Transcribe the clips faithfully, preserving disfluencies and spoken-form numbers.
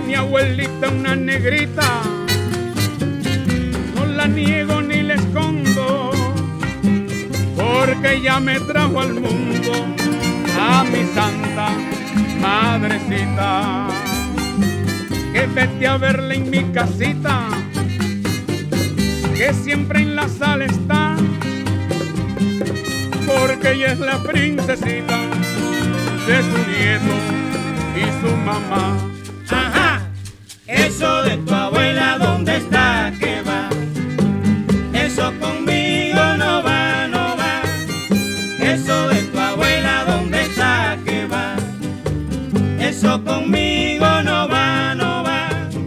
Mi abuelita una negrita, no la niego ni la escondo, porque ella me trajo al mundo a mi santa madrecita. Que vete a verla en mi casita, que siempre en la sala está, porque ella es la princesita de su nieto y su mamá. Ajá, eso de tu abuela, ¿dónde está? ¿Qué va? Eso conmigo no va, no va. Eso de tu abuela, ¿dónde está? ¿Qué va? Eso conmigo no va, no va.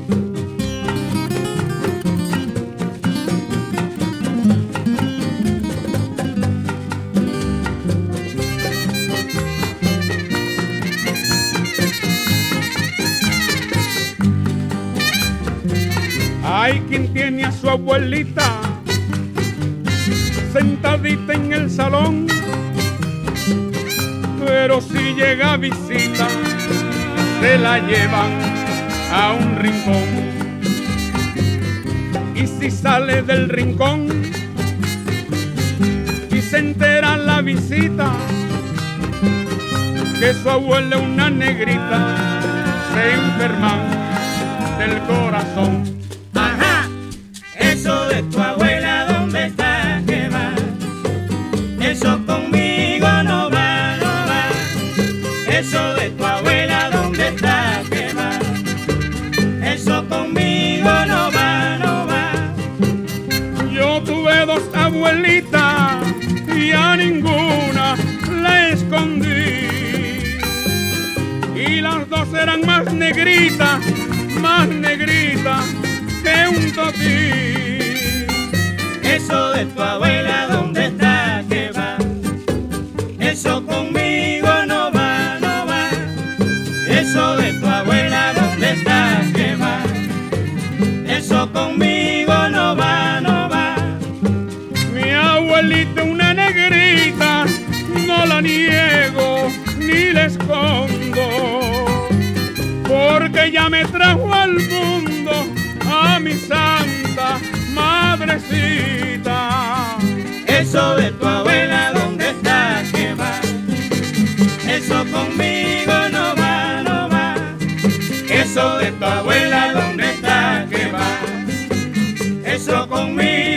Hay quien tiene a su abuelita sentadita en el salón, pero si llega visita se la llevan a un rincón. Y si sale del rincón y se entera la visita que su abuela es una negrita, se enferman del corazón. Eso de tu abuela, ¿dónde está? ¿Qué va? Eso conmigo no va, no va. Eso de tu abuela, ¿dónde está? ¿Qué va? Eso conmigo no va, no va. Yo tuve dos abuelitas y a ninguna la escondí, y las dos eran más negritas, más negritas que un totí. Eso de tu abuela, ¿dónde está? ¿Qué va? Eso conmigo no va, no va. Eso de tu abuela, ¿dónde está? ¿Qué va? Eso conmigo no va, no va. Mi abuelita una negrita, no la niego ni la escondo, porque ella me trajo al mundo a mi santa madrecita. Eso de tu abuela, ¿dónde está? ¿Qué va? Eso conmigo no va, no va. Eso de tu abuela, ¿dónde está? ¿Qué va? Eso conmigo